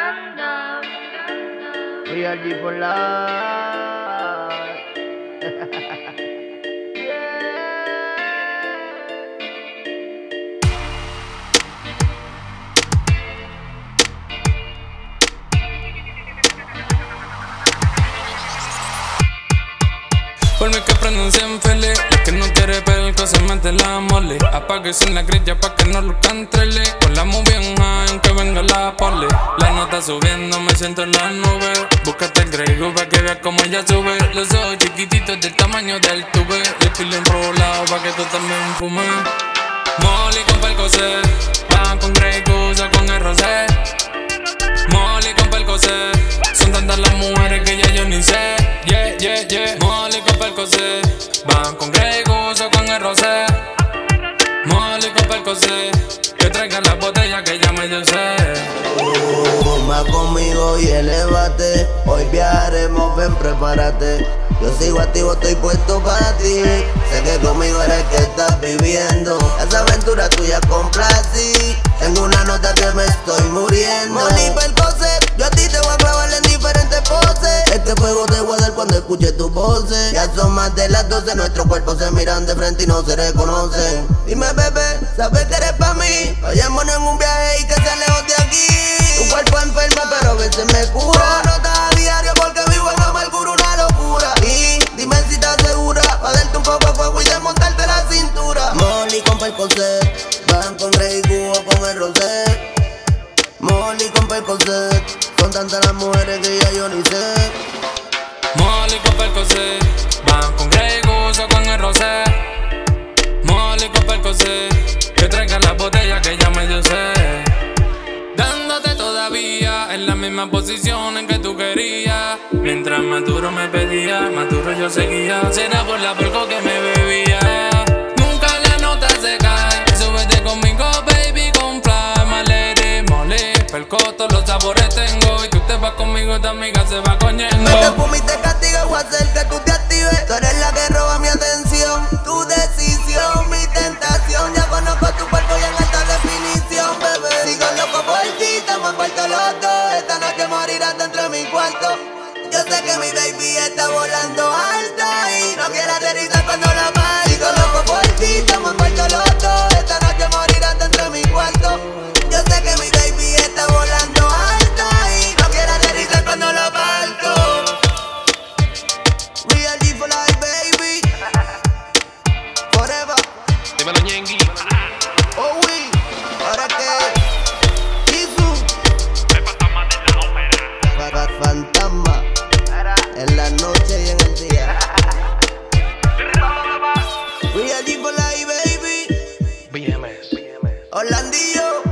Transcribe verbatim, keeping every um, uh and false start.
Real G for life. Por mí que prendan cien feliz. La que no quiere pelco se mete la mole. Apague sin la grilla pa' que no lo cantrele. Con la muy bien high, que venga la pole. La nota subiendo, me siento en las nubes. Búscate el Grego pa' que veas como ella sube. Los ojos chiquititos del tamaño del tube. Y el pilo enrolado pa' que tú también fumes. Molly con Percocet, va con Grey Goose o con el rosé. Molly con Percocet, son tantas las mujeres que ya yo ni sé. Yeah, yeah, yeah. Molly con Percocet, van con Grey Goose o con el rosé. Molly con Percocet, que traigan las botellas que ya me dio sed. Fuma conmigo y elévate. Hoy viajaremos, ven, prepárate. Yo sigo activo, estoy puesto para ti. Sé que conmigo eres que estás viviendo. Esa aventura tuya complací. Tengo una nota que me estoy muriendo. Molly Percocet, yo a ti te voy a clavar en diferentes poses. Este fuego te voy a dar cuando escuche tu voces. Ya son más de las doce, nuestros cuerpos se miran de frente y no se reconocen. Dime, bebé, sabes que eres pa' mí. Vayámonos en un viaje y que sea lejos de aquí. Tu cuerpo enfermo, pero a veces me cura. Notas a diario porque vivo en amargura, una locura. Y dime si estás segura, pa' darte un poco de fuego y desmontarte la cintura. Molly con Percocet, van con Grey Goose o con el rosé. Molly con Percocet, son tantas las mujeres que ya yo ni sé. Molly con Percocet, van con Grey Goose o con el rosé. Molly con Percocet, que traigan las botellas que ya me dio sed. Dándote todavía en la misma posición en que tú querías. Mientras más duro me pedía, más duro yo seguía. Será por la perco que me bebía. Nunca la nota se cae. Súbete conmigo, baby, con fly. My lady, Molly, perco, todos los sabores tengo. Y tú te vas conmigo, esta amiga se va coñendo. Me te fumo y te castigo, voy a hacer que tú te actives. Tú eres la que roba mi atención. Tu decisión, mi tentación. Ya conozco tu cuerpo y en alta definición, bebé. Sigo loco por ti, estamos envueltos los dos. Esta noche morirás dentro de mi cuarto. Yo sé que mi baby está volando alto y no quiere aterrizar cuando la parto. Sigo loco por ti, estamos envueltos los dos. Esta noche morirás dentro de mi cuarto. Yo sé que mi baby está volando alto y no quiere aterrizar cuando la parto. Real G for life, baby. Forever. Dímelo, Ñengui. Oh, oui. Ahora que Isu Fa- fantasma en la noche y en el día. Real G for life, baby. B M S. Orlandillo.